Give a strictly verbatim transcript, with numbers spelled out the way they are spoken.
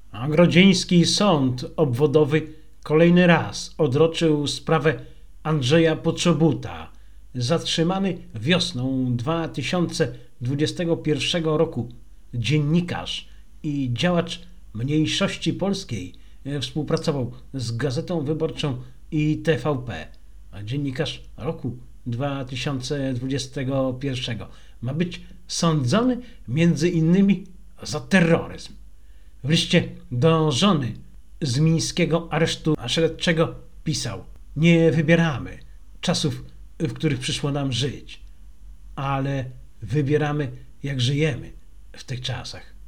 A Grodzieński Sąd Obwodowy kolejny raz odroczył sprawę Andrzeja Poczobuta, zatrzymany wiosną dwa tysiące dwudziestego pierwszego roku dziennikarz i działacz mniejszości polskiej współpracował z Gazetą Wyborczą i T V P, a dziennikarz roku dwa tysiące dwudziestego pierwszego ma być sądzony między innymi za terroryzm. W liście do żony z mińskiego aresztu śledczego pisał: nie wybieramy czasów, w których przyszło nam żyć, ale wybieramy, jak żyjemy w tych czasach.